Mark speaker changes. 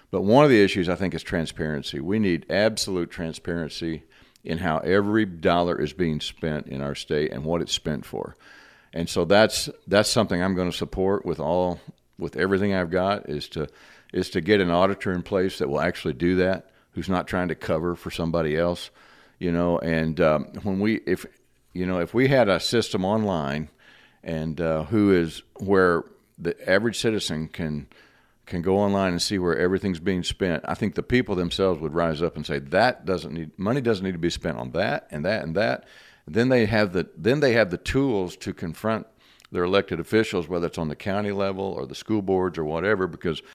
Speaker 1: But one of the issues I think is transparency. We need absolute transparency in how every dollar is being spent in our state and what it's spent for. And so that's something I'm going to support with everything I've got is to get an auditor in place that will actually do that, who's not trying to cover for somebody else, And if we had a system online, and where the average citizen can go online and see where everything's being spent, I think the people themselves would rise up and say money doesn't need to be spent on that and that and that. Then they have the tools to confront their elected officials, whether it's on the county level or the school boards or whatever, because